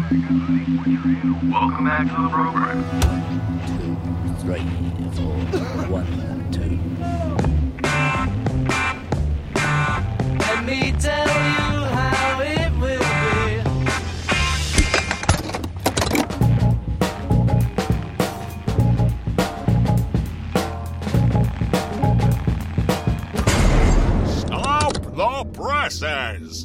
Welcome back to the program. 2, 3, 4, 1, 2. Let me tell you how it will be. Stop the presses!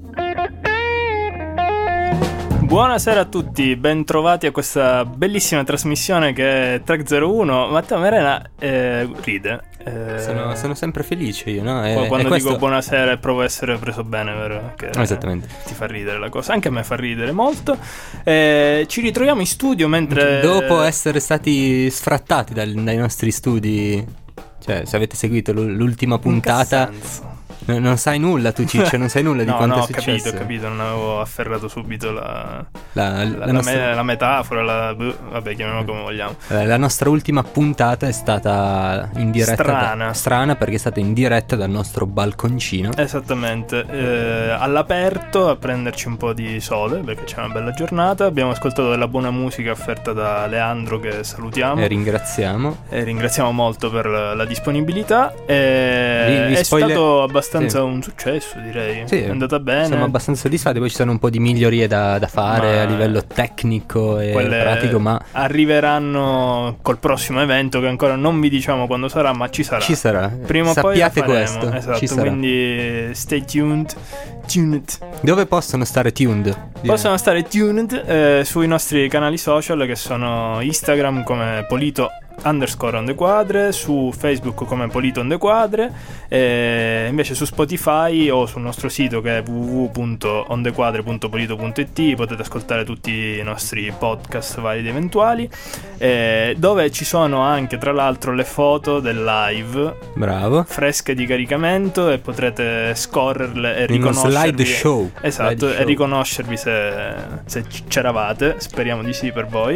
Buonasera a tutti, bentrovati a questa bellissima trasmissione che è Track 01. Matteo Merena ride. Sono sempre felice io, no? Quando questo... dico buonasera e provo a essere preso bene, vero? Che, esattamente. Ti fa ridere la cosa, anche a me fa ridere molto. Ci ritroviamo in studio mentre... Dopo essere stati sfrattati dai nostri studi, cioè se avete seguito l'ultima puntata... Non sai nulla tu, Ciccio, non sai nulla di quanto è successo. Ho capito, non avevo afferrato subito la nostra... metafora, vabbè, chiamiamola come vogliamo. La nostra ultima puntata è stata in diretta. Strana perché è stata in diretta dal nostro balconcino. Esattamente, all'aperto a prenderci un po' di sole perché c'è una bella giornata. Abbiamo ascoltato della buona musica offerta da Leandro, che salutiamo e ringraziamo molto per la disponibilità. È stato abbastanza un successo, direi. Sì, è andata bene. Siamo abbastanza soddisfatti. Poi ci sono un po' di migliorie da fare a livello tecnico e pratico, ma arriveranno col prossimo evento che ancora non vi diciamo quando sarà, ma ci sarà. Prima o poi sappiate questo. Esatto, ci sarà. Quindi stay tuned. Dove possono stare tuned? Possono stare tuned sui nostri canali social, che sono Instagram come Polito_on_the_quadre, su Facebook come Polito on the Quadre, invece su Spotify o sul nostro sito che è www.ondequadre.polito.it potete ascoltare tutti i nostri podcast vari ed eventuali, dove ci sono anche tra l'altro le foto del live. Bravo. Fresche di caricamento, e potrete scorrerle e riconoscervi. Slide show. Esatto, e riconoscervi se c'eravate, speriamo di sì per voi.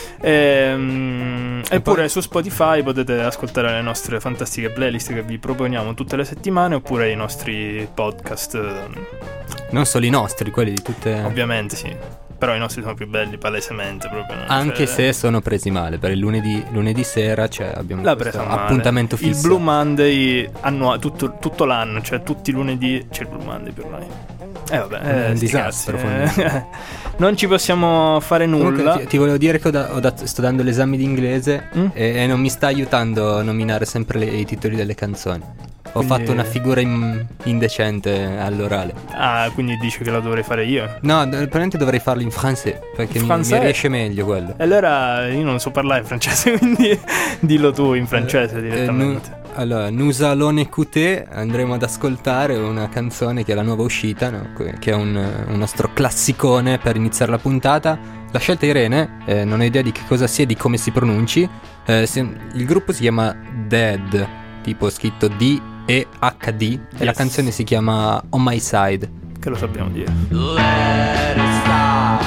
Eppure su Spotify potete ascoltare le nostre fantastiche playlist che vi proponiamo tutte le settimane, oppure i nostri podcast. Non solo i nostri, quelli di tutte. Ovviamente sì, però i nostri sono più belli palesemente proprio. Anche se sono presi male. Per il lunedì sera abbiamo questo appuntamento fisso. Il Blue Monday tutto l'anno, cioè tutti i lunedì c'è il Blue Monday per noi. Vabbè, è un disastro. Non ci possiamo fare nulla. Comunque, ti volevo dire che sto dando l'esame di inglese e non mi sta aiutando a nominare sempre i titoli delle canzoni. Ho fatto una figura indecente all'orale. Ah, quindi dici che la dovrei fare io? No, probabilmente dovrei farlo in francese, perché mi riesce meglio quello. E allora io non so parlare in francese, quindi dillo tu in francese direttamente. Allora, nous allons écouter, andremo ad ascoltare una canzone che è la nuova uscita, no? Che è un nostro classicone per iniziare la puntata. La scelta Irene, non ho idea di che cosa sia, di come si pronunci. Il gruppo si chiama Dead, tipo scritto D-E-H-D, yes. E la canzone si chiama On My Side. Che lo sappiamo dire. Let it stop.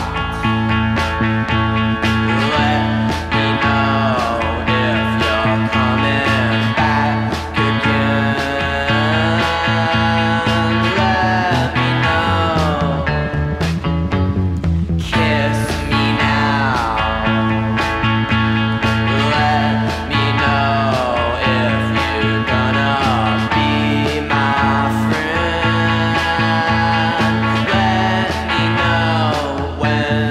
When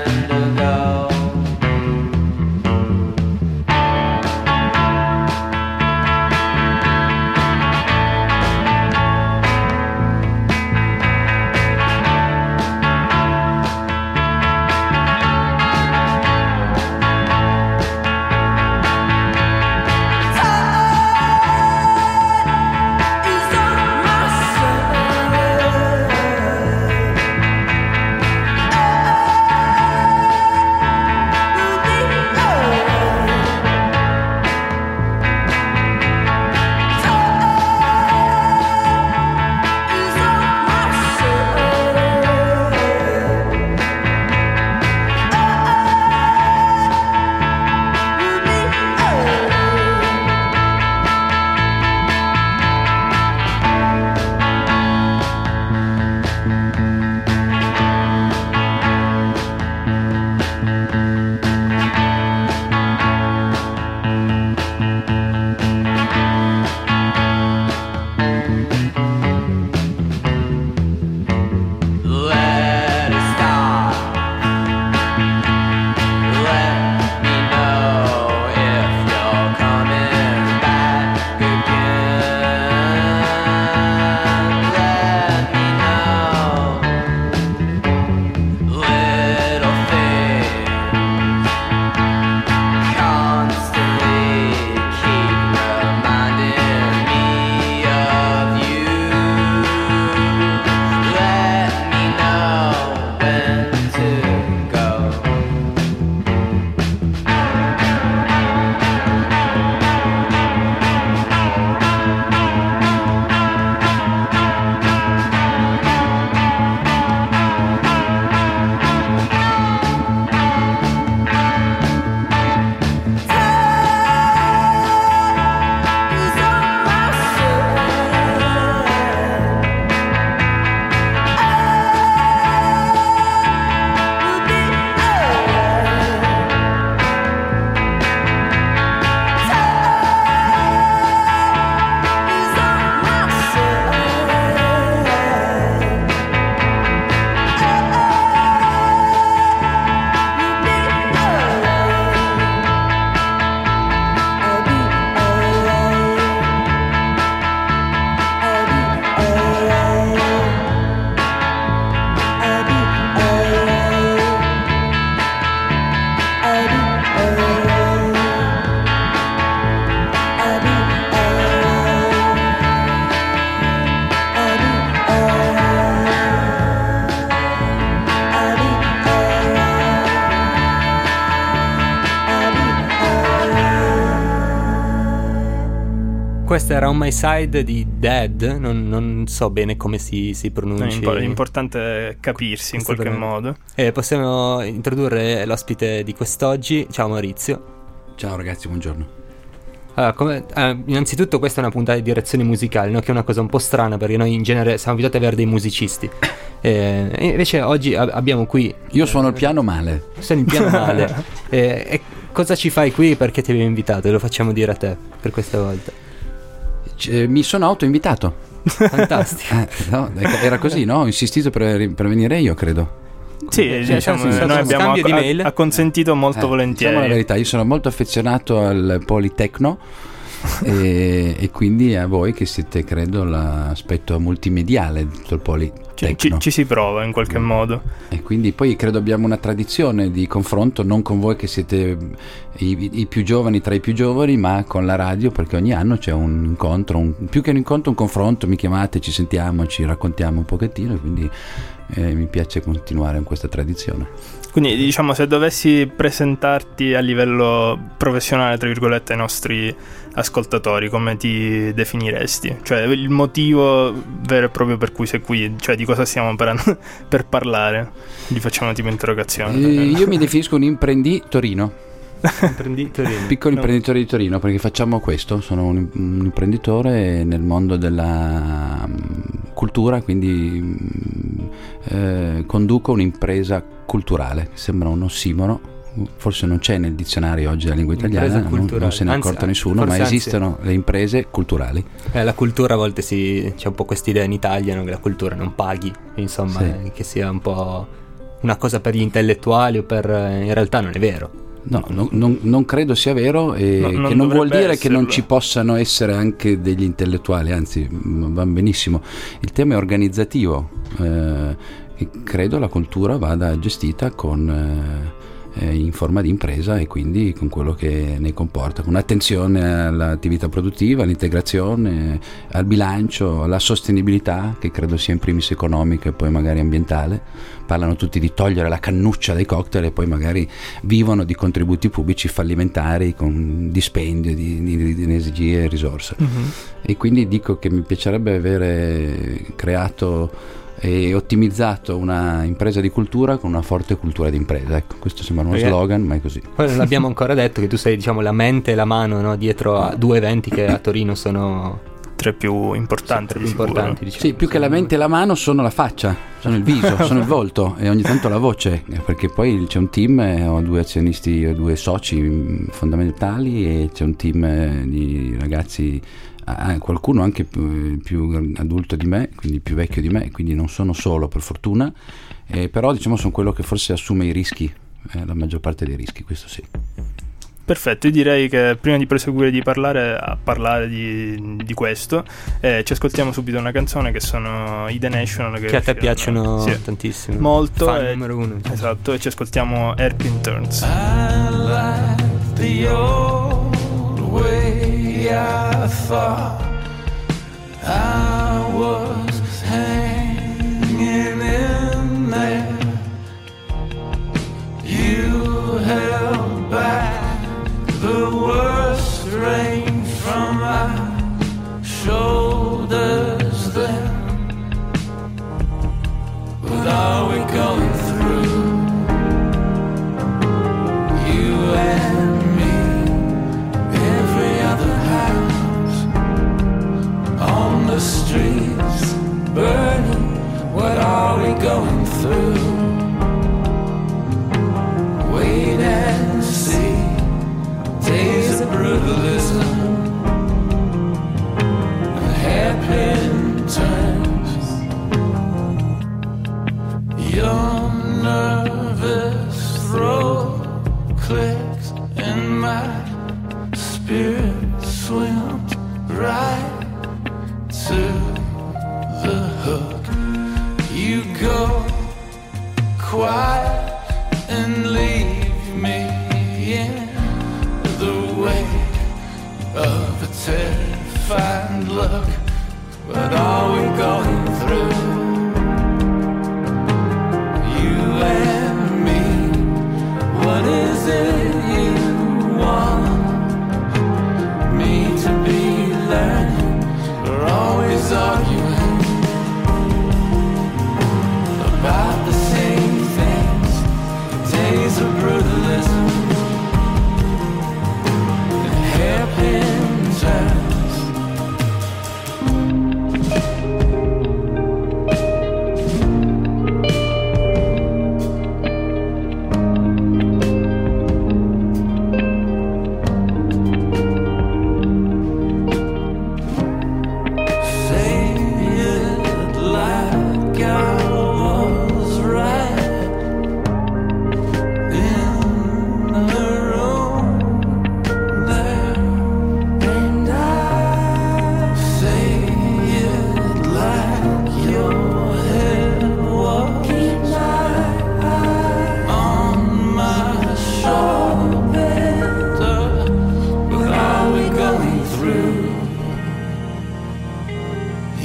era On My Side di Dead, non so bene come si pronunci. L'importante è capirsi in qualche modo. Possiamo introdurre l'ospite di quest'oggi. Ciao Maurizio. Ciao ragazzi, buongiorno. Allora, innanzitutto questa è una puntata di direzione musicale, no? Che è una cosa un po' strana perché noi in genere siamo abituati ad avere dei musicisti. E invece oggi abbiamo qui... Io suono il piano male. Suoni il piano male. E cosa ci fai qui? Perché ti abbiamo invitato? E lo facciamo dire a te per questa volta. Mi sono autoinvitato. Fantastico. No, era così, no? Ho insistito per venire io, credo. Sì, diciamo, noi abbiamo acconsentito molto volentieri. Diciamo la verità, io sono molto affezionato al Politecno e quindi a voi che siete, credo, l'aspetto multimediale di tutto il Politecno. Ci si prova in qualche modo. E quindi poi credo abbiamo una tradizione di confronto, non con voi che siete i più giovani tra i più giovani, ma con la radio, perché ogni anno c'è un incontro, più che un incontro, un confronto, mi chiamate, ci sentiamo, ci raccontiamo un pochettino, e quindi mi piace continuare in questa tradizione. Quindi diciamo, se dovessi presentarti a livello professionale, tra virgolette, ai nostri ascoltatori, come ti definiresti? Cioè il motivo vero e proprio per cui sei qui, cioè di cosa stiamo per parlare? Gli facciamo tipo interrogazione. Io mi definisco un imprenditorino. Piccolo imprenditore di Torino, perché facciamo questo. Sono un imprenditore nel mondo della cultura, quindi conduco un'impresa culturale. Sembra un ossimoro, forse non c'è nel dizionario oggi della lingua italiana, non se ne è accorto nessuno, ma esistono le imprese culturali. La cultura a volte c'è un po' quest'idea in Italia, no? Che la cultura non paghi, insomma, sì. Che sia un po' una cosa per gli intellettuali o in realtà non è vero. No, non credo sia vero, e che non vuol dire che non ci possano essere anche degli intellettuali, anzi va benissimo. Il tema è organizzativo, e credo la cultura vada gestita in forma di impresa, e quindi con quello che ne comporta, con attenzione all'attività produttiva, all'integrazione, al bilancio, alla sostenibilità, che credo sia in primis economica e poi magari ambientale. Parlano tutti di togliere la cannuccia dai cocktail e poi magari vivono di contributi pubblici fallimentari con dispendio di energie e risorse. E quindi dico che mi piacerebbe avere creato e ottimizzato una impresa di cultura con una forte cultura di impresa. Ecco, questo sembra uno slogan, ma è così. Poi non abbiamo ancora detto che tu sei, diciamo, la mente e la mano, no? Dietro a due eventi che a Torino sono tre più importanti. Diciamo. Sì, più che la mente e la mano sono la faccia, sono il viso, sono il volto e ogni tanto la voce, perché poi c'è un team, ho due azionisti, ho due soci fondamentali, e c'è un team di ragazzi, qualcuno anche più adulto di me, quindi più vecchio di me, quindi non sono solo, per fortuna, però diciamo sono quello che forse assume i rischi, la maggior parte dei rischi, questo sì. Perfetto, io direi che prima di proseguire di parlare di questo, ci ascoltiamo subito una canzone che sono i The National, che a te piacciono tantissimo, molto, fan numero uno. Esatto, e ci ascoltiamo Hairpin Turns. I like the old way I thought I was hanging in there. You held back the worst rain from my shoulders then. What are we going through? You and me, every other house on the streets burning. What are we going through? Wait and see. Days of brutalism and hairpin turns. Your nervous throat clicks and my spirit swims right to the hook. You go quiet and leave me in the wake of a terrified look. What are we going through? You and me, what is it you want me to be learning?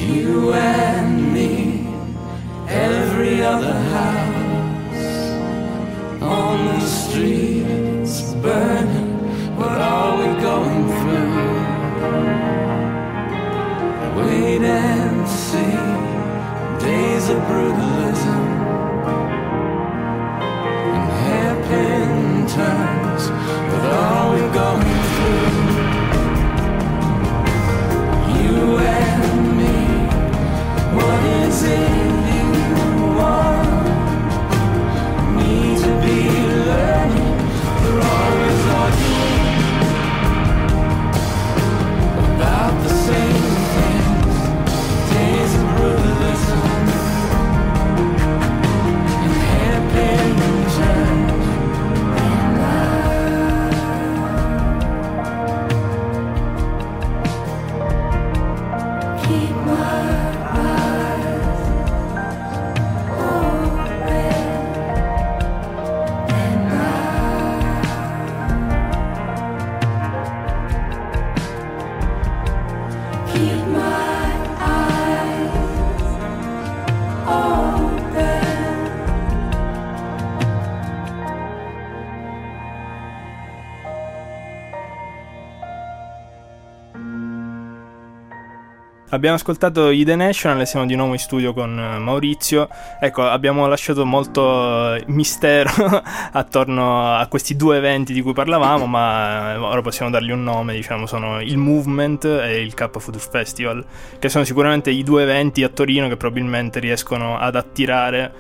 You and me, every other house on the streets burning. What are we going through? Wait and see, days of brutalism and hairpin turns. What are we going through? You and me, what is it you want me to be learning? We're always arguing about the same things, days of brutalism and hairpin turns. Keep my eyes open and keep my eyes open. Abbiamo ascoltato i The National e siamo di nuovo in studio con Maurizio. Ecco, abbiamo lasciato molto mistero attorno a questi due eventi di cui parlavamo, ma ora possiamo dargli un nome, diciamo, sono il Movement e il K Future Festival, che sono sicuramente i due eventi a Torino che probabilmente riescono ad attirare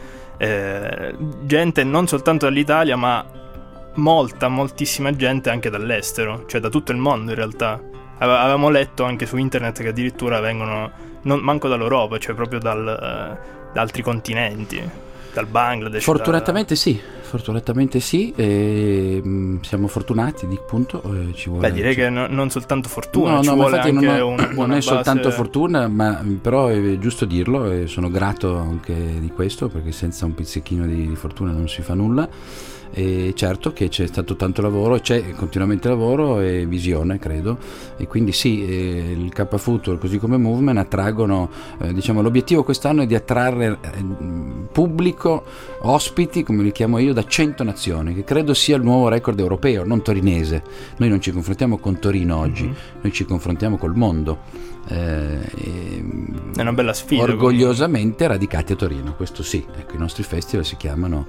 gente non soltanto dall'Italia, ma moltissima gente anche dall'estero, cioè da tutto il mondo in realtà. Avevamo letto anche su internet che addirittura vengono non manco dall'Europa, cioè proprio da altri continenti, dal Bangladesh. Fortunatamente sì, e siamo fortunati di punto. Ci vuole, direi che non soltanto fortuna, ci no, vuole anche una buona non è base. soltanto fortuna, ma però è giusto dirlo e sono grato anche di questo, perché senza un pizzichino di fortuna non si fa nulla. E certo che c'è stato tanto lavoro, c'è continuamente lavoro e visione, credo, e quindi sì, il K Future così come Movement attraggono, diciamo, l'obiettivo quest'anno è di attrarre pubblico, ospiti, come li chiamo io, da 100 nazioni, che credo sia il nuovo record europeo, non torinese. Noi non ci confrontiamo con Torino oggi, noi ci confrontiamo col mondo. È una bella sfida, orgogliosamente radicati a Torino, questo sì. Ecco, i nostri festival si chiamano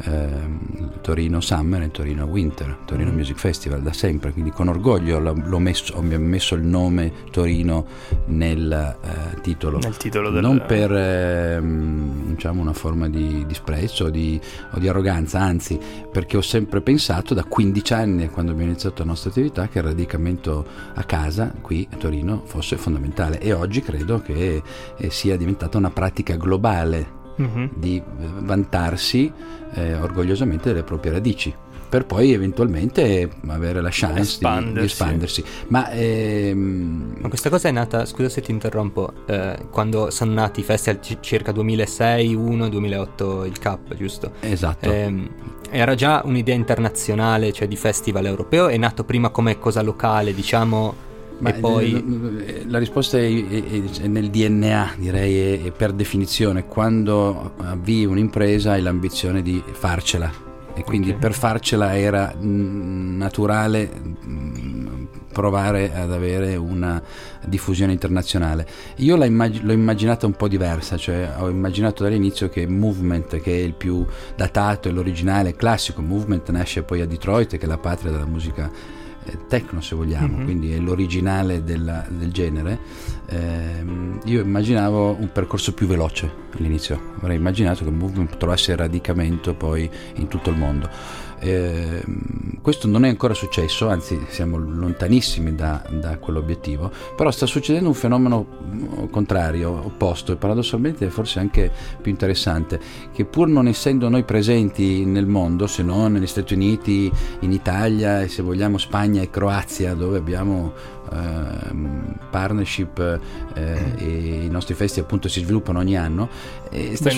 Torino Summer e Torino Winter, Torino Music Festival da sempre, quindi con orgoglio ho messo il nome Torino nel titolo non per diciamo una forma di disprezzo o di arroganza, anzi, perché ho sempre pensato da 15 anni, quando abbiamo iniziato la nostra attività, che il radicamento a casa qui a Torino fosse fondamentale, e oggi credo che sia diventata una pratica globale di vantarsi orgogliosamente delle proprie radici, per poi eventualmente avere la chance di espandersi. Ma questa cosa è nata, scusa se ti interrompo, quando sono nati i festival circa 2006, 2008 il K, giusto? Esatto. Era già un'idea internazionale, cioè di festival europeo, è nato prima come cosa locale, diciamo. Ma e poi la risposta è nel DNA, direi, è per definizione. Quando avvii un'impresa hai l'ambizione di farcela, e quindi per farcela era naturale provare ad avere una diffusione internazionale. Io l'ho immaginata un po' diversa, cioè ho immaginato dall'inizio che Movement, che è il più datato e l'originale classico, Movement nasce poi a Detroit, che è la patria della musica techno, se vogliamo, quindi è l'originale del genere. Io immaginavo un percorso più veloce all'inizio, avrei immaginato che Movement trovasse radicamento poi in tutto il mondo. Questo non è ancora successo, anzi siamo lontanissimi da quell'obiettivo, però sta succedendo un fenomeno contrario, opposto, e paradossalmente forse anche più interessante, che pur non essendo noi presenti nel mondo, se non negli Stati Uniti, in Italia e se vogliamo Spagna e Croazia, dove abbiamo partnership e i nostri festival appunto si sviluppano ogni anno,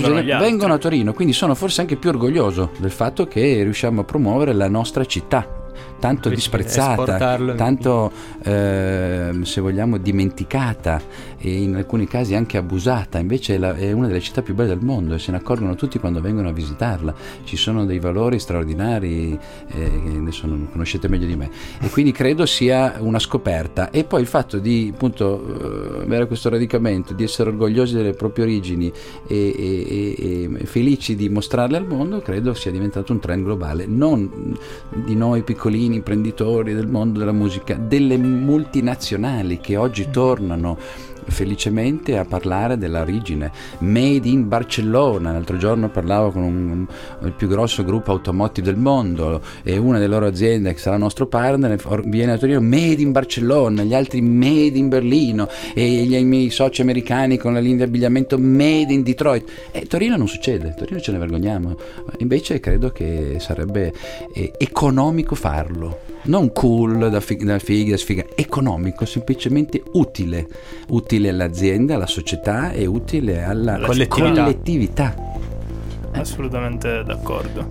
vengono a Torino, quindi sono forse anche più orgoglioso del fatto che riusciamo a promuovere la nostra città tanto disprezzata, tanto se vogliamo dimenticata e in alcuni casi anche abusata. Invece è una delle città più belle del mondo e se ne accorgono tutti quando vengono a visitarla. Ci sono dei valori straordinari che adesso non conoscete meglio di me, e quindi credo sia una scoperta. E poi il fatto di appunto avere questo radicamento, di essere orgogliosi delle proprie origini e felici di mostrarle al mondo, credo sia diventato un trend globale, non di noi piccolini imprenditori del mondo della musica, delle multinazionali che oggi tornano felicemente a parlare dell'origine. Made in Barcellona, l'altro giorno parlavo con il più grosso gruppo automotive del mondo e una delle loro aziende che sarà nostro partner viene a Torino, Made in Barcellona, gli altri Made in Berlino e i miei soci americani con la linea di abbigliamento Made in Detroit. Torino non succede, Torino ce ne vergogniamo, invece credo che sarebbe economico farlo, non cool da sfiga, economico, semplicemente utile all'azienda, alla società e utile alla collettività. Assolutamente d'accordo.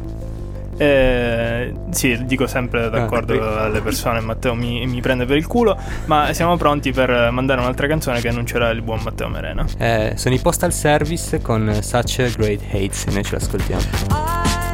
Sì, dico sempre d'accordo alle persone, Matteo mi prende per il culo, ma siamo pronti per mandare un'altra canzone che annuncerà il buon Matteo Merena. Sono i Postal Service con Such Great Hates e noi ce l'ascoltiamo.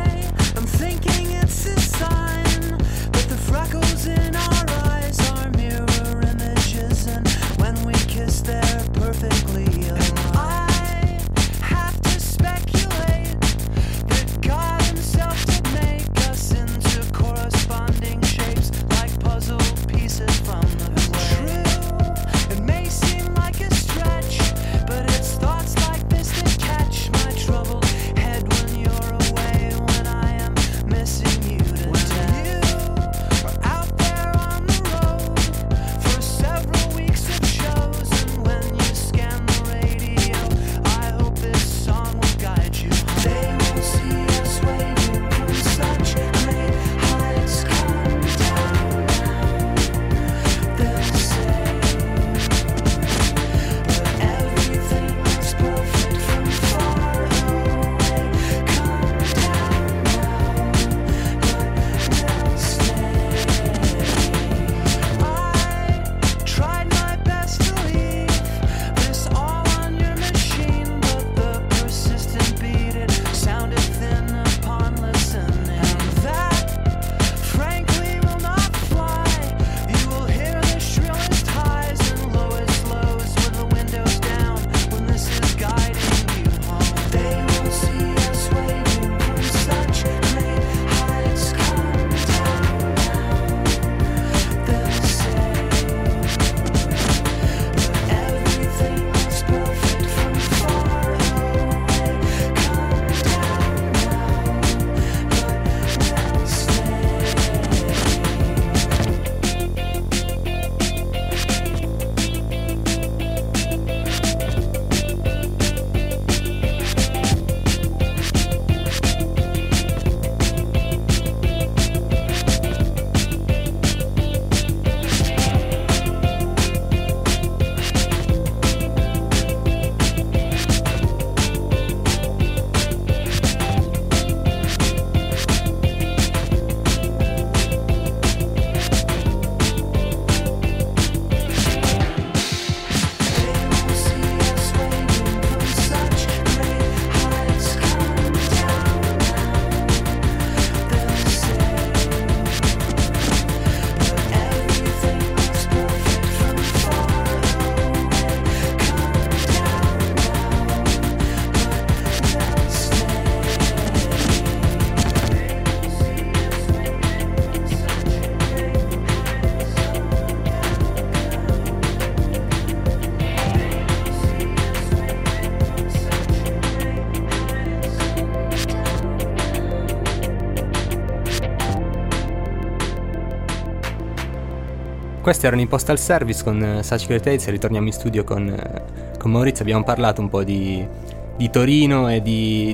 Questi erano i Postal Service con Such Great Hates e ritorniamo in studio con Maurizio. Abbiamo parlato un po' di Torino e di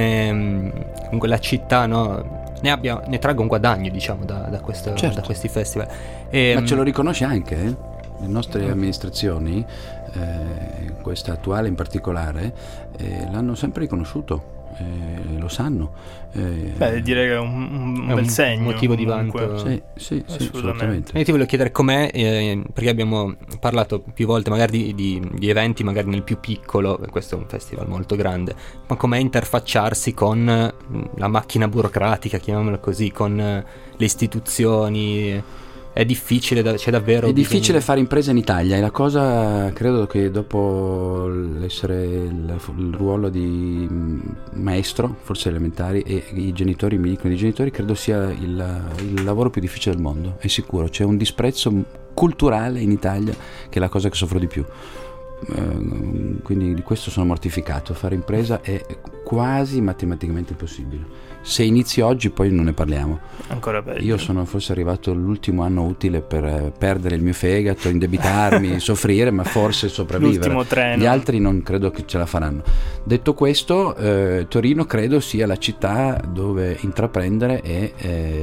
come comunque la città, no, ne tragga un guadagno, diciamo, da questi festival. Ma ce lo riconosce anche, le nostre amministrazioni, questa attuale in particolare, l'hanno sempre riconosciuto. lo sanno. Beh, direi che è un bel segno, un motivo di comunque. vanto. Sì, assolutamente. E ti volevo chiedere com'è, perché abbiamo parlato più volte magari di eventi magari nel più piccolo, questo è un festival molto grande, ma com'è interfacciarsi con la macchina burocratica, chiamiamola così, con le istituzioni. È difficile, c'è davvero. È difficile fare impresa in Italia, e la cosa, credo che dopo l'essere il ruolo di maestro, forse elementari, e i genitori mi dicono, i genitori, credo sia il lavoro più difficile del mondo, è sicuro. C'è un disprezzo culturale in Italia che è la cosa che soffro di più. Quindi di questo sono mortificato. Fare impresa è quasi matematicamente impossibile. Se inizi oggi poi non ne parliamo. Ancora peggio. Io sono forse arrivato all'ultimo anno utile per perdere il mio fegato, indebitarmi, soffrire, ma forse sopravvivere. L'ultimo treno. Gli altri non credo che ce la faranno. Detto questo, Torino credo sia la città dove intraprendere è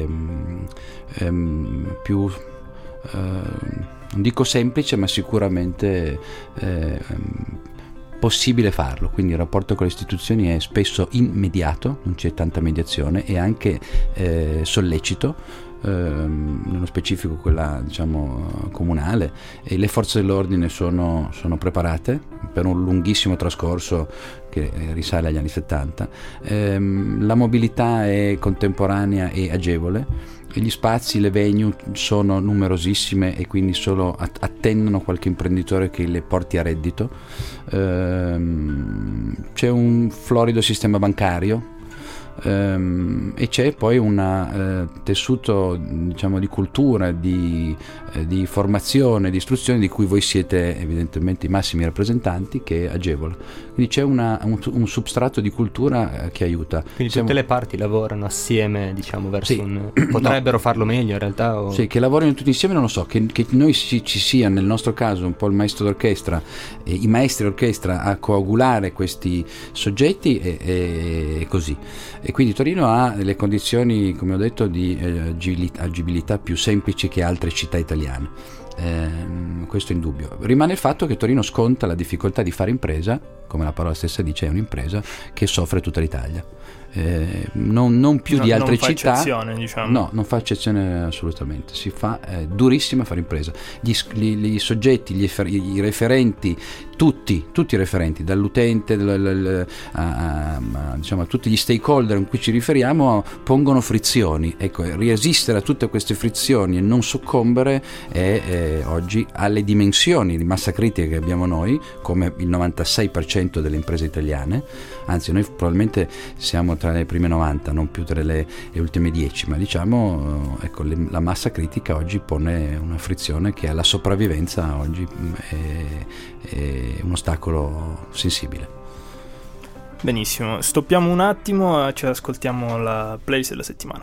più non dico semplice, ma sicuramente possibile farlo. Quindi il rapporto con le istituzioni è spesso immediato, non c'è tanta mediazione, e anche sollecito, nello specifico quella, diciamo, comunale, e le forze dell'ordine sono preparate per un lunghissimo trascorso che risale agli anni 70. La mobilità è contemporanea e agevole. Gli spazi, le venue sono numerosissime e quindi solo attendono qualche imprenditore che le porti a reddito. C'è un florido sistema bancario, e c'è poi un tessuto, diciamo, di cultura, di formazione, di istruzione, di cui voi siete evidentemente i massimi rappresentanti, che agevola. Quindi c'è un substrato di cultura che aiuta. Quindi tutte le parti lavorano assieme, diciamo, verso potrebbero farlo meglio in realtà, o... Sì, che lavorino tutti insieme non lo so, che noi ci sia nel nostro caso un po' il maestro d'orchestra e i maestri d'orchestra a coagulare questi soggetti, e così. E quindi Torino ha le condizioni, come ho detto, di agibilità più semplici che altre città italiane. Questo è indubbio. Rimane il fatto che Torino sconta la difficoltà di fare impresa, come la parola stessa dice, è un'impresa che soffre tutta l'Italia. Non più di altre città. Non fa eccezione, diciamo. No, non fa eccezione assolutamente. Si fa durissima fare impresa. Gli soggetti, i referenti, tutti i referenti, dall'utente diciamo, a tutti gli stakeholder in cui ci riferiamo, pongono frizioni. Ecco, resistere a tutte queste frizioni e non soccombere è oggi alle dimensioni di massa critica che abbiamo noi, come il 96% delle imprese italiane. Anzi, noi probabilmente siamo tra le prime 90, non più tra le ultime 10, ma diciamo, ecco, la massa critica oggi pone una frizione che alla sopravvivenza oggi è un ostacolo sensibile. Benissimo, stoppiamo un attimo, ci ascoltiamo la playlist della settimana.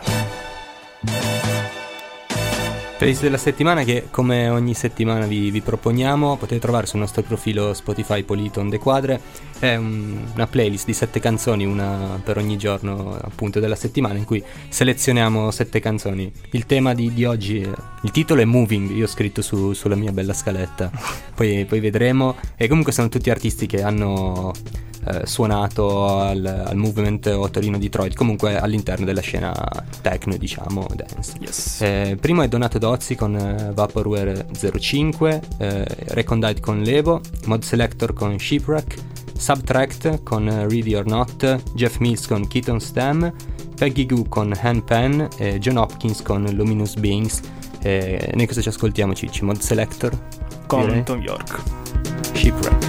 Playlist della settimana che, come ogni settimana, vi proponiamo. Potete trovare sul nostro profilo Spotify Politon De Quadre. È una playlist di 7 canzoni, una per ogni giorno appunto della settimana, in cui selezioniamo 7 canzoni. Il tema di oggi, il titolo è Moving, io ho scritto sulla mia bella scaletta, poi vedremo. E comunque sono tutti artisti che hanno suonato al Movement o Torino Detroit, comunque all'interno della scena techno, diciamo, dance. Yes. Primo è Donato Dozzi con Vaporware 05, Recondite con Levo, Mod Selector con Shipwreck, Subtract con Ready or Not, Jeff Mills con Keaton Stem, Peggy Goo con Handpan e John Hopkins con Luminous Beings. Noi cosa ci ascoltiamo, Cicci? Mod Selector con Tom York, Shipwreck.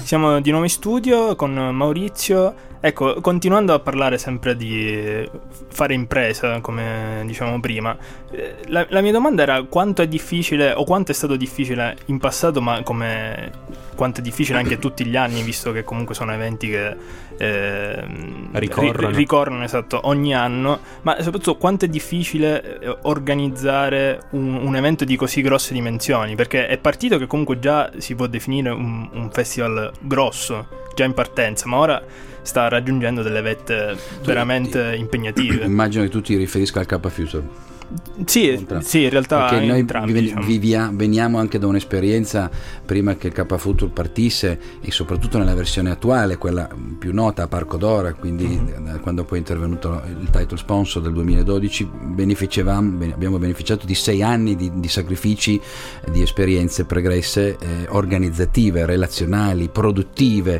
Siamo di nuovo in studio con Maurizio. Ecco, continuando a parlare sempre di fare impresa, come dicevamo prima, la mia domanda era quanto è difficile, o quanto è stato difficile in passato, ma quanto è difficile anche tutti gli anni, visto che comunque sono eventi che ricorrono esatto, ogni anno, ma soprattutto quanto è difficile organizzare un evento di così grosse dimensioni, perché è partito che comunque già si può definire un festival grosso, già in partenza, ma ora sta raggiungendo delle vette veramente impegnative. Immagino che tu ti riferisca al K Future. Sì, in realtà perché noi entrambi, veniamo anche da un'esperienza prima che il K Future partisse, e soprattutto nella versione attuale, quella più nota, a Parco Dora, quindi quando poi è intervenuto il title sponsor del 2012, abbiamo beneficiato di 6 anni di sacrifici, di esperienze pregresse, organizzative, relazionali, produttive.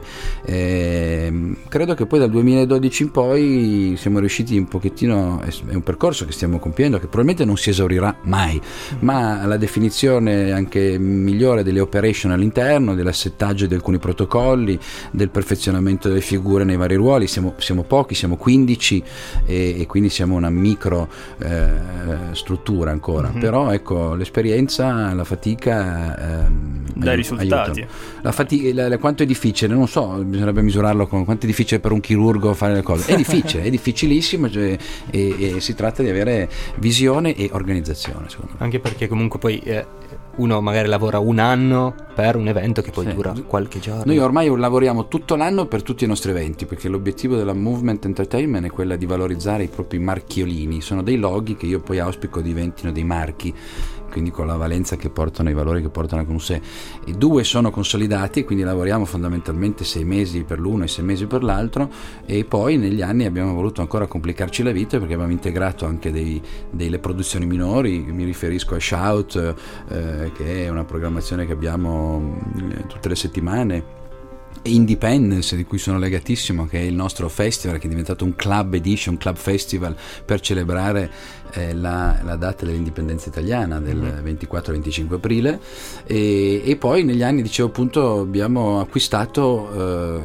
Credo che poi dal 2012 in poi siamo riusciti un pochettino, è un percorso che stiamo compiendo, che probabilmente non si esaurirà mai, ma la definizione anche migliore delle operation all'interno, dell'assettaggio di alcuni protocolli, del perfezionamento delle figure nei vari ruoli. Siamo pochi, siamo 15 e quindi siamo una micro struttura ancora, però ecco, l'esperienza, la fatica dai risultati. La fatica, quanto è difficile, non so, bisognerebbe misurarlo con quanto è difficile per un chirurgo fare le cose. È difficile, è difficilissimo, e si tratta di avere visione e organizzazione, secondo me. Anche perché comunque poi uno magari lavora un anno per un evento che poi dura qualche giorno. Noi ormai lavoriamo tutto l'anno per tutti i nostri eventi, perché l'obiettivo della Movement Entertainment è quella di valorizzare i propri marchiolini. Sono dei loghi che io poi auspico diventino dei marchi, quindi con la valenza che portano, i valori che portano con sé. E 2 sono consolidati, quindi lavoriamo fondamentalmente 6 mesi per l'uno e 6 mesi per l'altro, e poi negli anni abbiamo voluto ancora complicarci la vita, perché abbiamo integrato anche delle produzioni minori. Mi riferisco a Shout, che è una programmazione che abbiamo tutte le settimane, Independence, di cui sono legatissimo, che è il nostro festival, che è diventato un club edition, club festival, per celebrare la data dell'indipendenza italiana del 24-25 aprile. E poi negli anni, dicevo appunto, abbiamo acquistato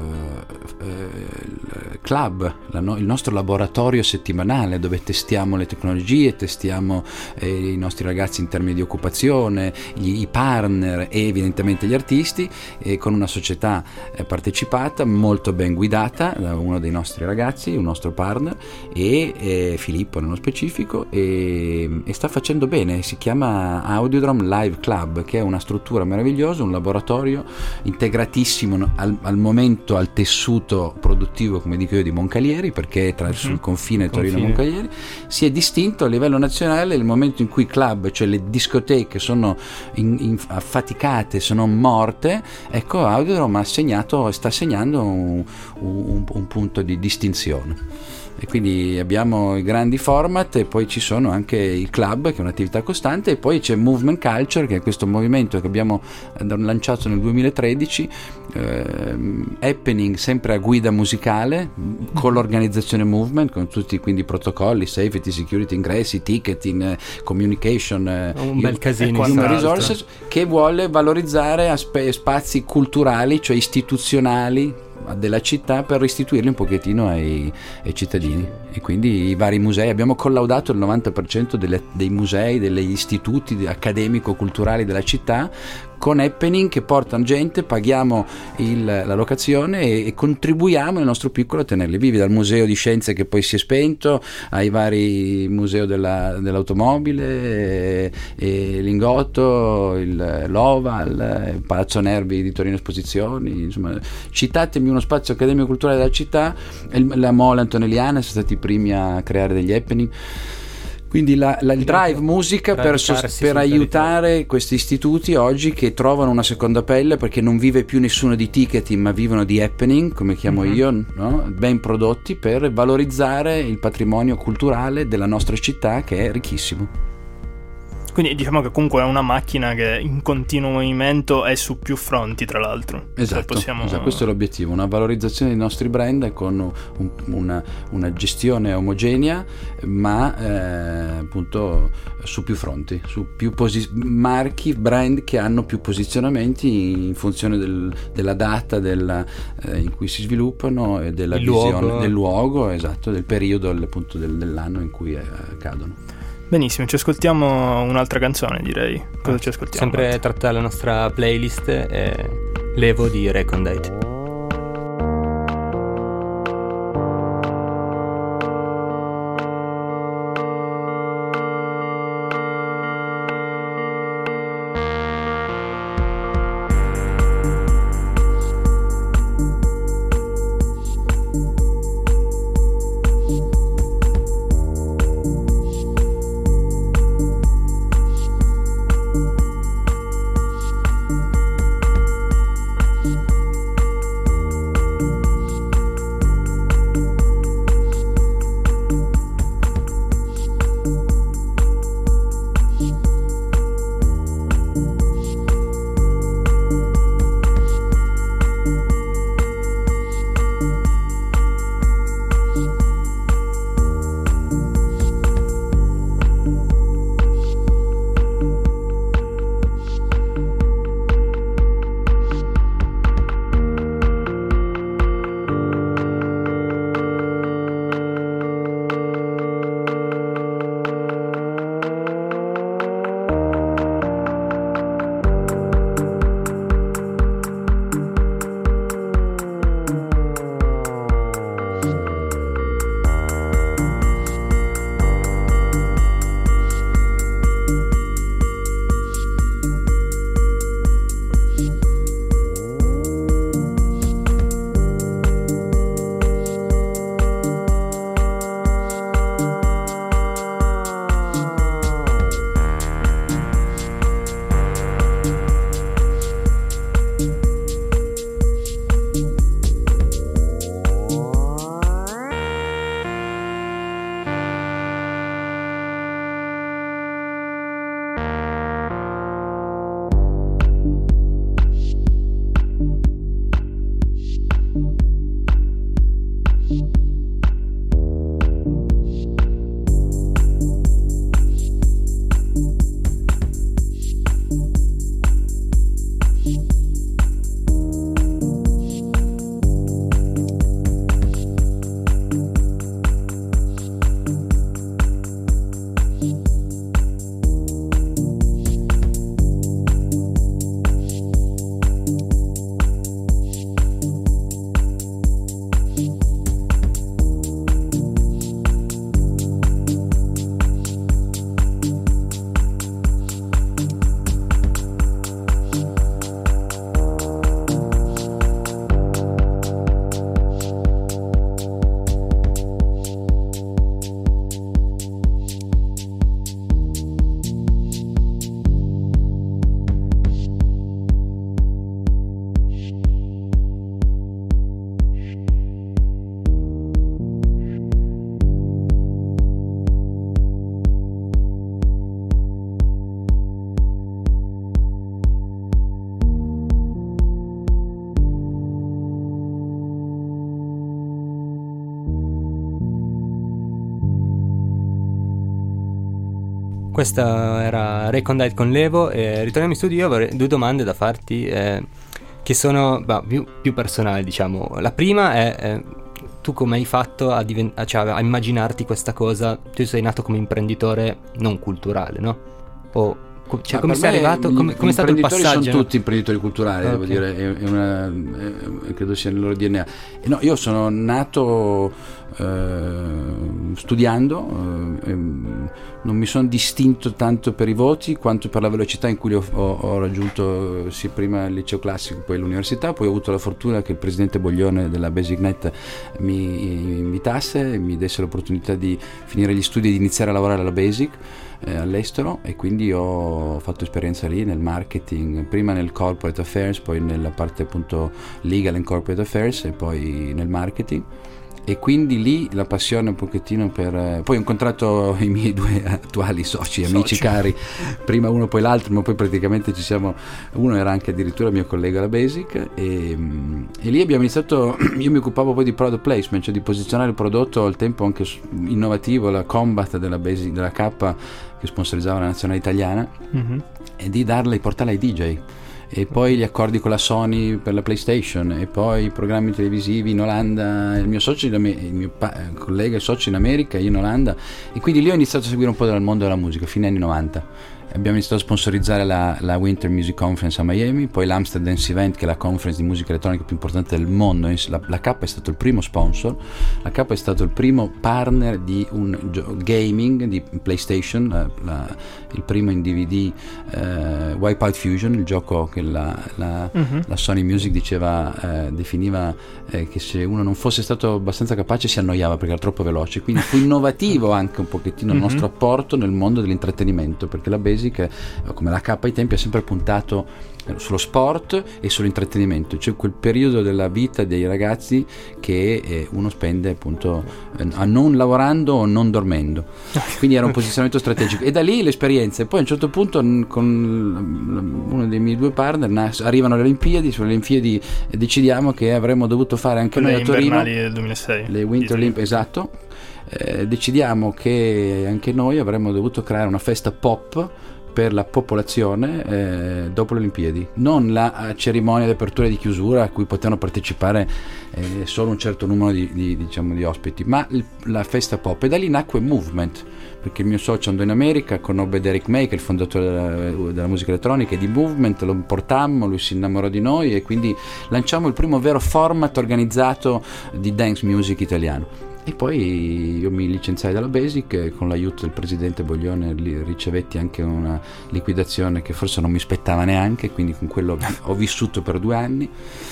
il club, il nostro laboratorio settimanale, dove testiamo le tecnologie, testiamo i nostri ragazzi in termini di occupazione, i partner e evidentemente gli artisti, con una società partecipata, molto ben guidata da uno dei nostri ragazzi, un nostro partner, e Filippo nello specifico, e sta facendo bene. Si chiama Audiodrome Live Club, che è una struttura meravigliosa, un laboratorio integratissimo al momento al tessuto produttivo, come dico io, di Moncalieri, perché è sul confine Torino-Moncalieri. Si è distinto a livello nazionale il momento in cui i club, cioè le discoteche, sono affaticate, sono morte. Ecco, Audiodrome sta segnando un punto di distinzione. E quindi abbiamo i grandi format, e poi ci sono anche il club, che è un'attività costante, e poi c'è Movement Culture, che è questo movimento che abbiamo lanciato nel 2013, happening sempre a guida musicale, con l'organizzazione Movement, con tutti quindi protocolli, safety, security, ingressi, ticketing, communication, un bel casino, human resources, che vuole valorizzare spazi culturali, cioè istituzionali, della città, per restituirli un pochettino ai cittadini. E quindi i vari musei, abbiamo collaudato il 90% dei musei, degli istituti accademico-culturali della città, con happening che portano gente, paghiamo la locazione e contribuiamo nel nostro piccolo a tenerli vivi, dal museo di scienze che poi si è spento, ai vari museo dell'automobile, e Lingotto, l'Oval, il Palazzo Nervi di Torino Esposizioni. Insomma, citatemi uno spazio accademico culturale della città. La Mole Antonelliana sono stati i primi a creare degli happening. Quindi il drive musica per aiutare questi istituti oggi, che trovano una seconda pelle, perché non vive più nessuno di ticketing, ma vivono di happening, come chiamo io, no? Ben prodotti, per valorizzare il patrimonio culturale della nostra città, che è ricchissimo. Quindi diciamo che comunque è una macchina che è in continuo movimento e su più fronti, tra l'altro. Esatto, questo è l'obiettivo, una valorizzazione dei nostri brand con una gestione omogenea, ma appunto su più fronti, su più marchi, brand che hanno più posizionamenti in funzione della data in cui si sviluppano e della visione del luogo, esatto, del periodo appunto dell'anno in cui accadono. Benissimo, ci ascoltiamo un'altra canzone, direi. Cosa ci ascoltiamo? Sempre tratta dalla nostra playlist, Levo di Recondite. Questa era Recondite con Levo e ritorniamo in studio. Io avrei due domande da farti che sono più personali, diciamo. La prima è tu come hai fatto a immaginarti questa cosa? Tu sei nato come imprenditore non culturale, no? Come sei arrivato? Come è stato il passaggio? Sono tutti imprenditori culturali, devo dire, credo sia nel loro DNA. No, io sono nato studiando, non mi sono distinto tanto per i voti quanto per la velocità in cui ho raggiunto sia prima il liceo classico, poi l'università. Poi ho avuto la fortuna che il presidente Boglione della BasicNet mi invitasse e mi desse l'opportunità di finire gli studi e di iniziare a lavorare alla Basic all'estero, e quindi ho fatto esperienza lì nel marketing, prima nel corporate affairs, poi nella parte appunto legal and corporate affairs e poi nel marketing. E quindi lì la passione un pochettino per... Poi ho incontrato i miei due attuali soci, amici cari, prima uno poi l'altro, ma poi praticamente ci siamo... Uno era anche addirittura mio collega alla Basic, e lì abbiamo iniziato... Io mi occupavo poi di product placement, cioè di posizionare il prodotto al tempo anche innovativo, la Combat della Basic, della K, che sponsorizzava la nazionale italiana, e di portarla ai DJ. E poi gli accordi con la Sony per la PlayStation, e poi i programmi televisivi in Olanda, il mio socio, il mio collega e socio in America, io in Olanda, e quindi lì ho iniziato a seguire un po' del mondo della musica, fine anni 90. Abbiamo iniziato a sponsorizzare la Winter Music Conference a Miami, poi l'Amsterdam Event, che è la conference di musica elettronica più importante del mondo. La K è stato il primo sponsor, la K è stato il primo partner di un gaming di PlayStation, il primo in DVD, Wipeout Fusion, il gioco che la Sony Music definiva che se uno non fosse stato abbastanza capace si annoiava perché era troppo veloce, quindi fu innovativo anche un pochettino il nostro apporto nel mondo dell'intrattenimento, perché la Basic, come la K ai tempi, ha sempre puntato sullo sport e sull'intrattenimento, cioè quel periodo della vita dei ragazzi che uno spende appunto non lavorando o non dormendo, quindi era un posizionamento strategico, e da lì l'esperienza. E poi a un certo punto con uno dei miei due partner arrivano le Olimpiadi. Sulle Olimpiadi decidiamo che avremmo dovuto fare anche noi a Torino del 2006, le Winter Olympics, esatto. Decidiamo che anche noi avremmo dovuto creare una festa pop per la popolazione dopo le Olimpiadi, non la cerimonia di apertura e di chiusura a cui potevano partecipare solo un certo numero di ospiti, ma la festa pop. E da lì nacque Movement, perché il mio socio andò in America, conobbe Derek May, che è il fondatore della musica elettronica, e di Movement lo portammo, lui si innamorò di noi, e quindi lanciamo il primo vero format organizzato di dance music italiano. E poi io mi licenziai dalla Basic e con l'aiuto del presidente Boglione ricevetti anche una liquidazione che forse non mi spettava neanche, quindi con quello ho vissuto per 2 anni.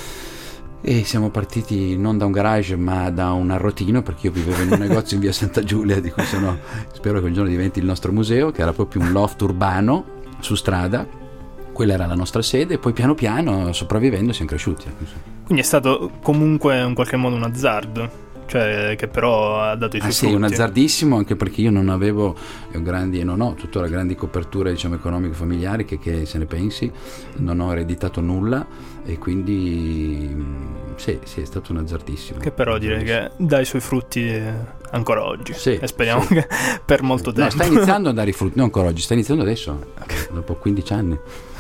E siamo partiti non da un garage ma da un arrotino, perché io vivevo in un negozio in via Santa Giulia, di cui spero che un giorno diventi il nostro museo, che era proprio un loft urbano su strada. Quella era la nostra sede, e poi piano piano, sopravvivendo, siamo cresciuti. Quindi è stato comunque in qualche modo un azzardo, cioè che però ha dato i suoi frutti. Sì, un azzardissimo, anche perché io non avevo grandi, e non ho tuttora grandi coperture, diciamo, economiche familiari, che se ne pensi, non ho ereditato nulla, e quindi sì, è stato un azzardissimo. Che però direi che dà i suoi frutti ancora oggi, sì, e speriamo che per molto tempo. Sta iniziando a dare i frutti, non ancora oggi, sta iniziando adesso, dopo 15 anni.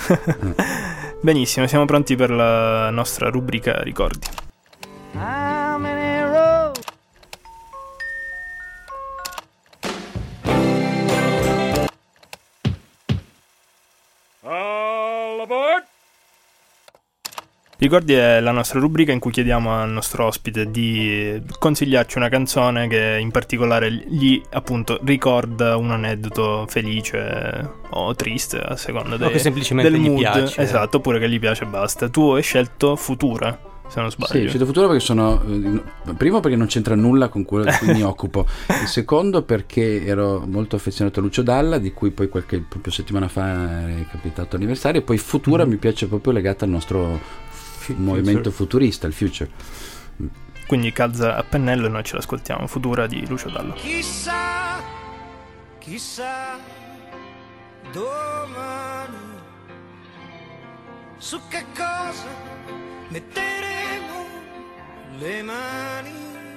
Benissimo, siamo pronti per la nostra rubrica Ricordi. Ricordi è la nostra rubrica in cui chiediamo al nostro ospite di consigliarci una canzone che in particolare gli appunto ricorda un aneddoto felice o triste, a seconda che semplicemente del gli mood. piace. Esatto, oppure che gli piace e basta. Tu hai scelto Futura, se non sbaglio. Sì, ho scelto Futura perché primo perché non c'entra nulla con quello di cui mi occupo, il secondo perché ero molto affezionato a Lucio Dalla, di cui poi proprio settimana fa è capitato l'anniversario, e poi Futura mi piace proprio legata al nostro movimento futurista, il Future. Quindi calza a pennello e noi ce l'ascoltiamo. Futura di Lucio Dalla. Chissà domani su che cosa metteremo le mani,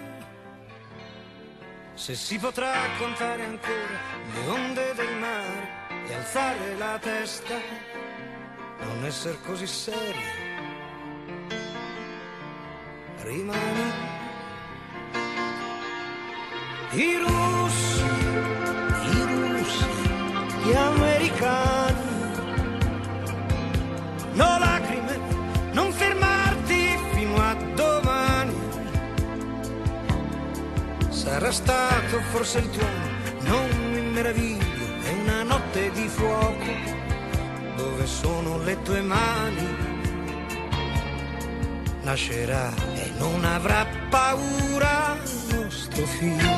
se si potrà contare ancora le onde del mare e alzare la testa, non essere così seri. Rimani. I russi, gli americani, no lacrime, non fermarti fino a domani. Sarà stato forse il tuono, non mi meraviglio, è una notte di fuoco, dove sono le tue mani? Nascerà e non avrà paura nostro figlio.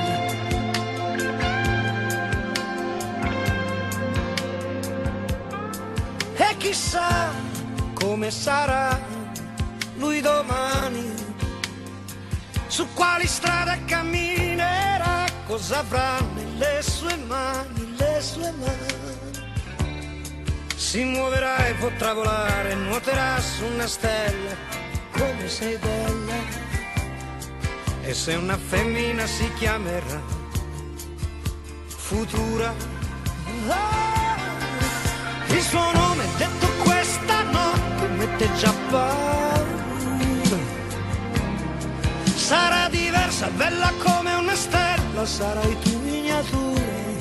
E chissà come sarà lui domani, su quali strade camminerà, cosa avrà nelle sue mani, le sue mani. Si muoverà e potrà volare, nuoterà su una stella, come sei bella. E se una femmina si chiamerà Futura, il suo nome detto questa notte mette già paura. Sarà diversa, bella come una stella, sarai tu miniatura.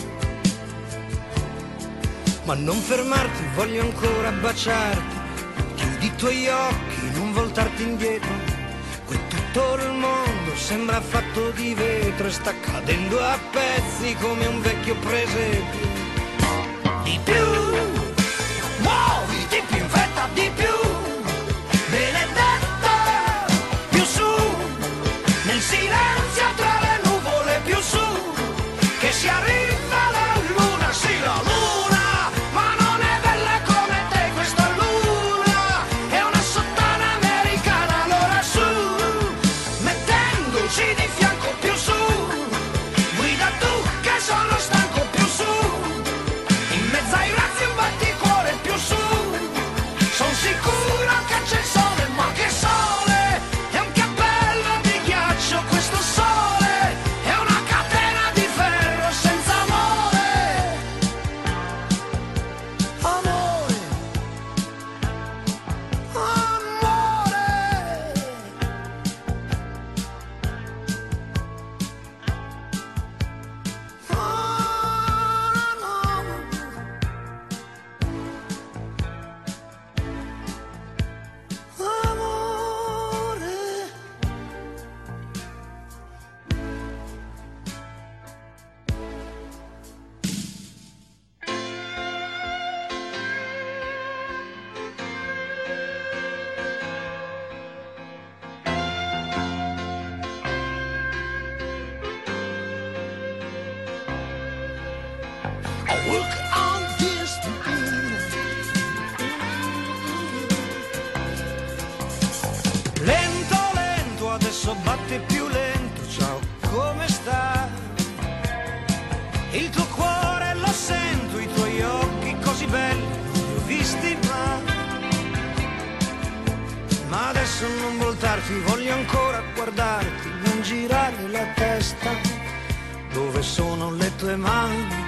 Ma non fermarti, voglio ancora baciarti. Chiudi i tuoi occhi, non voltarti indietro. Qui tutto il mondo sembra fatto di vetro e sta cadendo a pezzi come un vecchio presepio. Di più, muovi, di più in fretta, di più, benedetta, più su, nel silenzio tra le nuvole, più su, che si arriva la luna, sì la luna, ma non è bella come te questa luna, è una sottana americana, allora su, mettendoci di fianco, più su, guida tu che sono stanco, più su, in mezzo ai razzi un batticuore, più su, son sicuro che c'è il sole, ma che sole, è un cappello di ghiaccio questo sole, è una catena di ferro senza amore, amore, amore. I work on this lento, lento, adesso batte più lento, ciao, come sta? Il tuo cuore lo sento, i tuoi occhi così belli, non li ho visti mai. Ma adesso non voltarti, voglio ancora guardarti, non girare la testa, dove sono le tue mani?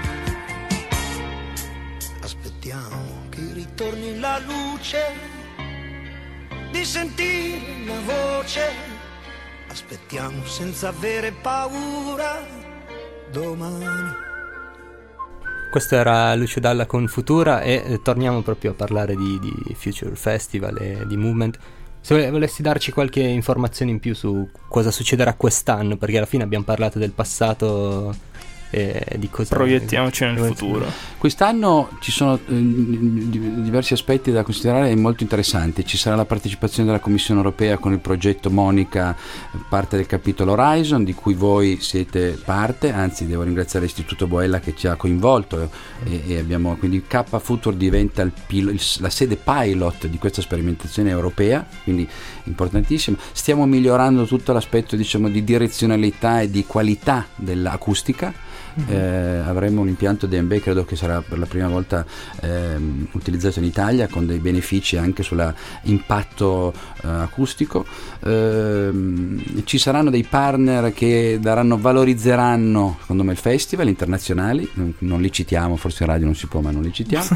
Aspettiamo che ritorni la luce, di sentire la voce, aspettiamo senza avere paura domani. Questo era Lucio Dalla con Futura e torniamo proprio a parlare di Future Festival e di Movement. Se volessi darci qualche informazione in più su cosa succederà quest'anno, perché alla fine abbiamo parlato del passato e di cosa proiettiamoci nel futuro. Quest'anno ci sono diversi aspetti da considerare e molto interessanti. Ci sarà la partecipazione della Commissione Europea con il progetto Monica, parte del capitolo Horizon, di cui voi siete parte, anzi devo ringraziare l'Istituto Boella che ci ha coinvolto e abbiamo, quindi K Future diventa la sede pilot di questa sperimentazione europea, quindi importantissimo. Stiamo migliorando tutto l'aspetto, diciamo, di direzionalità e di qualità dell'acustica. Avremo un impianto DMB, credo che sarà per la prima volta utilizzato in Italia, con dei benefici anche sull'impatto acustico. Ci saranno dei partner che valorizzeranno secondo me il festival, internazionali, non li citiamo, forse in radio non si può, ma non li citiamo.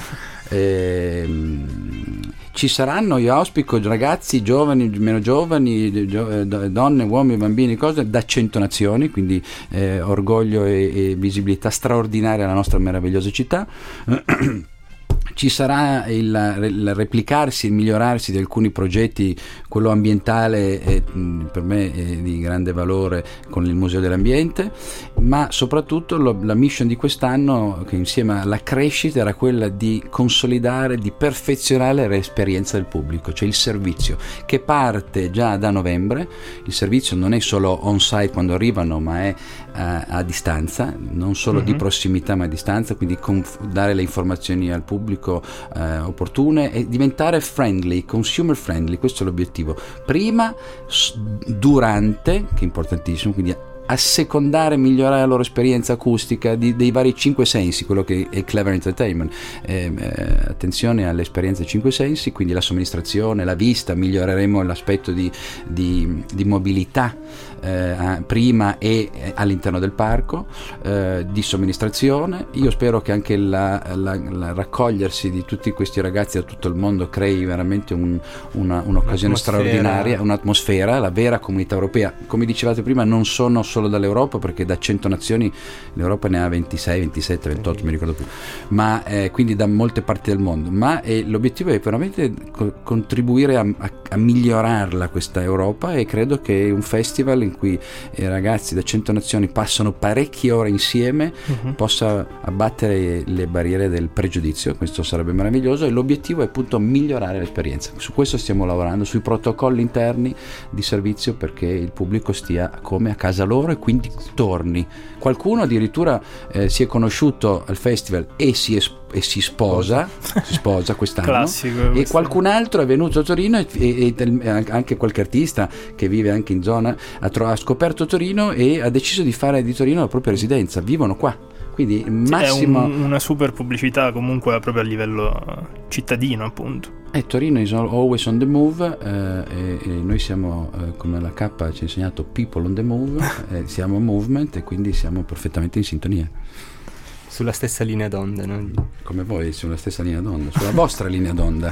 Ci saranno, io auspico, ragazzi giovani, meno giovani, donne, uomini, bambini, cose da 100 nazioni, quindi orgoglio e visibilità straordinaria alla nostra meravigliosa città. Ci sarà il replicarsi, il migliorarsi di alcuni progetti, quello ambientale per me è di grande valore con il Museo dell'Ambiente, ma soprattutto la mission di quest'anno, che insieme alla crescita, era quella di consolidare, di perfezionare l'esperienza del pubblico, cioè il servizio, che parte già da novembre. Il servizio non è solo on site quando arrivano, ma è a distanza, non solo di prossimità ma a distanza, quindi dare le informazioni al pubblico opportune e diventare friendly, consumer friendly. Questo è l'obiettivo, prima, durante, che è importantissimo, quindi assecondare, migliorare la loro esperienza acustica dei vari 5 sensi, quello che è Clever Entertainment. Attenzione alle esperienze 5 sensi, quindi la somministrazione, la vista, miglioreremo l'aspetto di mobilità prima e all'interno del parco, di somministrazione. Io spero che anche la raccogliersi di tutti questi ragazzi da tutto il mondo crei veramente un'occasione straordinaria, un'atmosfera, la vera comunità europea. Come dicevate prima, non sono solo dall'Europa, perché da 100 nazioni l'Europa ne ha 26, 27, 28, mi ricordo più, ma quindi da molte parti del mondo, ma l'obiettivo è veramente contribuire a migliorarla questa Europa, e credo che un festival in cui i ragazzi da 100 nazioni passano parecchie ore insieme possa abbattere le barriere del pregiudizio. Questo sarebbe meraviglioso, e l'obiettivo è appunto migliorare l'esperienza. Su questo stiamo lavorando, sui protocolli interni di servizio, perché il pubblico stia come a casa loro e quindi torni. Qualcuno addirittura si è conosciuto al festival e si sposa quest'anno. Classico, e qualcun altro è venuto a Torino e anche qualche artista che vive anche in zona ha scoperto Torino e ha deciso di fare di Torino la propria residenza, vivono qua. Quindi massimo, è una super pubblicità comunque proprio a livello cittadino, appunto. Torino is always on the move, e noi siamo, come la K ci ha insegnato, people on the move, siamo movement, e quindi siamo perfettamente in sintonia. Sulla stessa linea d'onda, no? Come voi, sulla stessa linea d'onda, sulla vostra linea d'onda.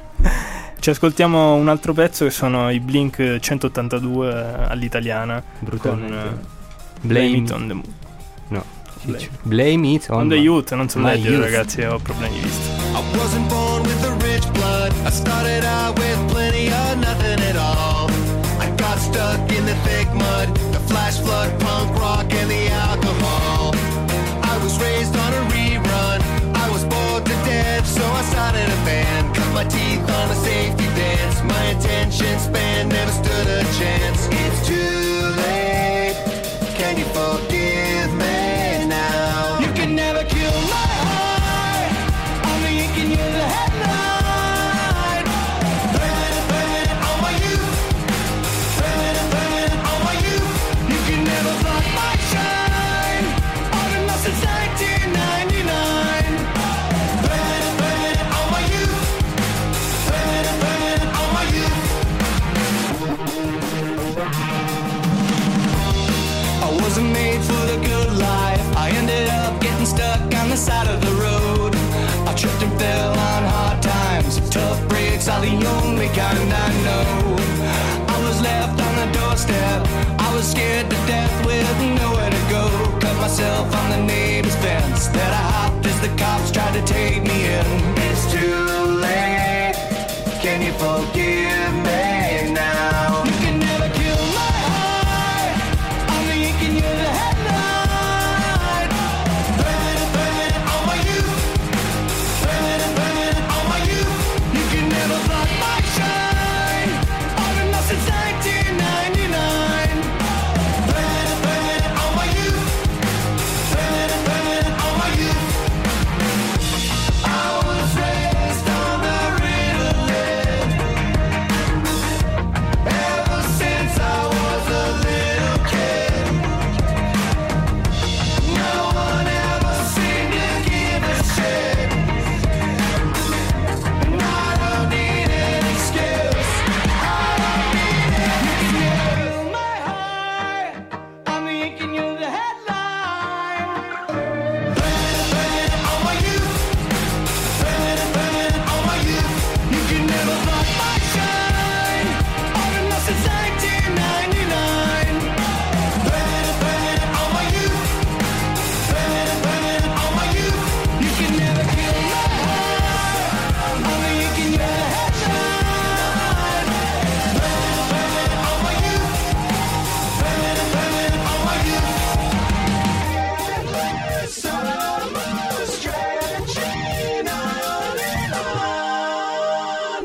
Ci ascoltiamo un altro pezzo, che sono i Blink 182 all'italiana. Brutalmente. Con Blame It on the Move. No. Blame It on the Youth. Non so leggere, ragazzi, ho problemi di vista. I wasn't born with a rich blood. I started out with plenty of nothing at all. I got stuck in the thick mud, the flash flood, punk rock, and the alcohol. I was raised on a rerun. I was bored to death, so I started a band. Cut my teeth on a safety dance. My attention span never stood a chance. It's too late. Can you forgive me now? You can never kill my heart. I'm the ink and you're the headline. Burn on my youth. Burn on my youth. You can never block my shine. I've been lost since 1999. Burn on my youth. Burn on my youth. I wasn't made for the good life. I ended up getting stuck on the side of the road. I tripped and fell on hard times. Tough breaks are the only kind I know. I was left on the doorstep. I was scared to death with nowhere to go. Cut myself on the neighbor's fence that I hopped as the cops tried to take me in. It's too late. Can you forgive me now? You can never kill my heart. I'm the ink and you're the headline. Burn on my youth. Burn on my youth. You can never block my shine. I've been lost since 1999. Burn on my youth. Burn on my youth.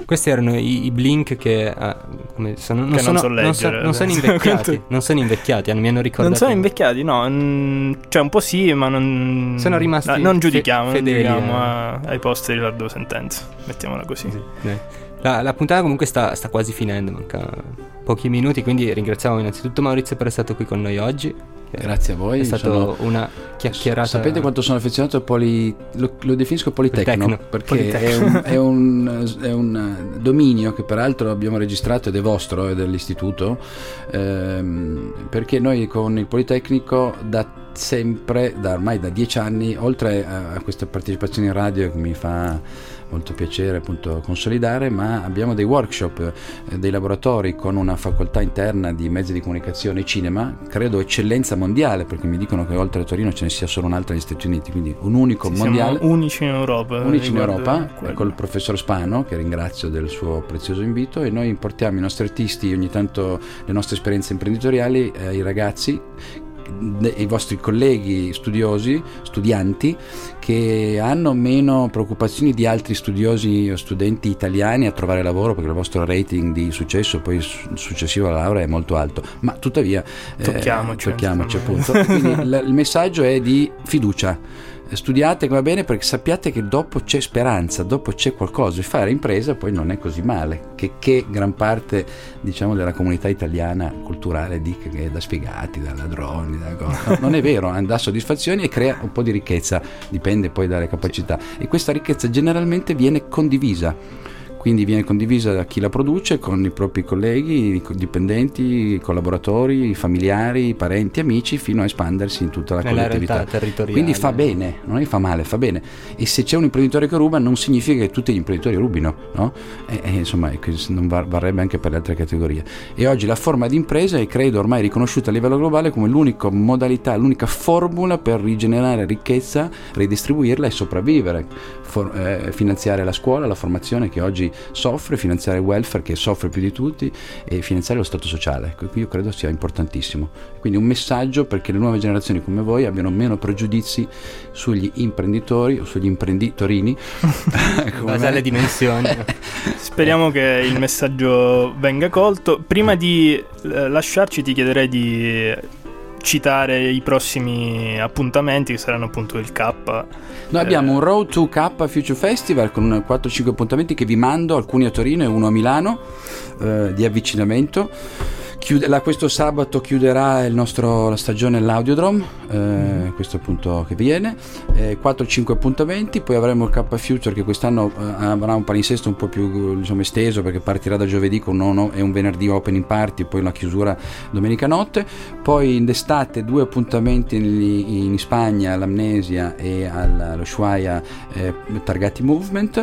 Questi erano i Blink che non sono invecchiati. Non sono invecchiati, mi hanno ricordato. Non sono invecchiati, no. Cioè un po' sì, ma non sono rimasti. Non giudichiamo, fedeli, ai posti di Lardo Sentenza. Mettiamola così. Sì. La puntata comunque sta quasi finendo, manca pochi minuti, quindi ringraziamo innanzitutto Maurizio per essere stato qui con noi oggi. Grazie a voi. È stato una chiacchierata. Sapete quanto sono affezionato al lo definisco politecno, perché è un dominio che peraltro abbiamo registrato ed è vostro, è dell'istituto, perché noi con il Politecnico ormai da 10 anni, oltre a questa partecipazione in radio che mi fa molto piacere appunto consolidare, ma abbiamo dei workshop, dei laboratori con una facoltà interna di mezzi di comunicazione e cinema, credo eccellenza mondiale, perché mi dicono che oltre a Torino ce ne sia solo un'altra negli Stati Uniti, quindi un unico mondiale. Siamo unici in Europa. Con il professor Spano, che ringrazio del suo prezioso invito, e noi portiamo i nostri artisti, ogni tanto le nostre esperienze imprenditoriali ai ragazzi, i vostri colleghi studianti che hanno meno preoccupazioni di altri studiosi o studenti italiani a trovare lavoro, perché il vostro rating di successo poi successivo alla laurea è molto alto, ma tuttavia tocchiamoci appunto. Quindi il messaggio è di fiducia. Studiate, va bene, perché sappiate che dopo c'è speranza, dopo c'è qualcosa, e fare impresa poi non è così male, che gran parte diciamo della comunità italiana culturale dica che è da sfigati, da ladroni, non è vero, dà soddisfazioni e crea un po' di ricchezza, dipende poi dalle capacità, e questa ricchezza generalmente viene condivisa. Quindi viene condivisa da chi la produce con i propri colleghi, i dipendenti, i collaboratori, i familiari, i parenti, amici, fino a espandersi in tutta la collettività. Quindi fa bene, non è che fa male, fa bene. E se c'è un imprenditore che ruba non significa che tutti gli imprenditori rubino, no? Insomma, non varrebbe anche per le altre categorie. E oggi la forma di impresa è, credo, ormai riconosciuta a livello globale come l'unica modalità, l'unica formula per rigenerare ricchezza, ridistribuirla e sopravvivere, finanziare la scuola, la formazione che oggi soffre, finanziare il welfare che soffre più di tutti, e finanziare lo stato sociale. Io credo sia importantissimo. Quindi un messaggio perché le nuove generazioni come voi abbiano meno pregiudizi sugli imprenditori o sugli imprenditorini base alle dimensioni. Speriamo che il messaggio venga colto. Prima di lasciarci ti chiederei di citare i prossimi appuntamenti, che saranno appunto il K. Noi abbiamo un Road to K Future Festival con 4-5 appuntamenti che vi mando, alcuni a Torino e uno a Milano, di avvicinamento. Questo sabato chiuderà la stagione all'Audiodrome, questo appunto che viene, 4-5 appuntamenti, poi avremo il K Future che quest'anno avrà un palinsesto un po' più esteso, perché partirà da giovedì con un venerdì opening party e poi una chiusura domenica notte. Poi in estate 2 appuntamenti in Spagna, all'Amnesia e allo Ushuaia, targati Movement.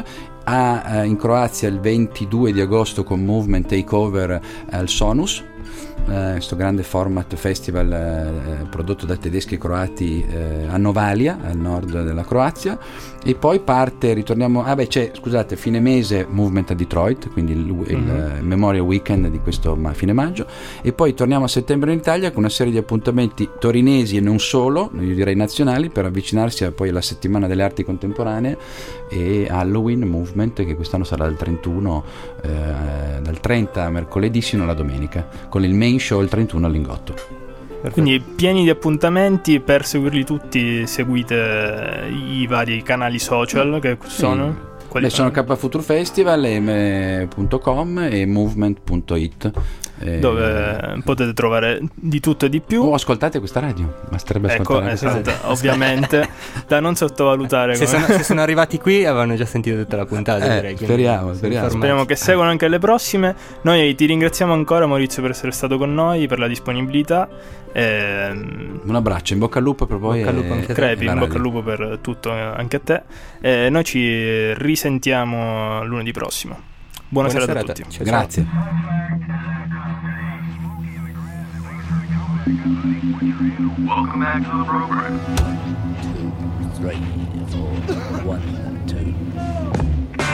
In Croazia il 22 di agosto con Movement Takeover al Sonus, questo grande format festival prodotto da tedeschi e croati a Novalia, al nord della Croazia. E poi ritorniamo, fine mese Movement a Detroit, quindi il Memorial Weekend di questo fine maggio, e poi torniamo a settembre in Italia con una serie di appuntamenti torinesi e non solo, io direi nazionali, per avvicinarsi poi alla settimana delle arti contemporanee e Halloween Movement, che quest'anno sarà dal 31 dal 30 mercoledì sino alla domenica, con il main show il 31 al Lingotto. Quindi pieni di appuntamenti. Per seguirli tutti seguite i vari canali social che sono? Sono K Future Festival, .com e movement.it, dove potete trovare di tutto e di più. Ascoltate questa radio, basterebbe ascoltare. Esatto, ovviamente da non sottovalutare. Se sono arrivati qui avevano già sentito tutta la puntata, direi. Speriamo che seguano anche le prossime. Noi ti ringraziamo ancora, Maurizio, per essere stato con noi, per la disponibilità. Un abbraccio, in bocca al lupo per voi. In bocca al lupo per tutto, anche a te. Noi ci risentiamo lunedì prossimo. Buona serata a tutti. Ciao. Grazie. Welcome back to the program. 2, 3, 4, 1, 2.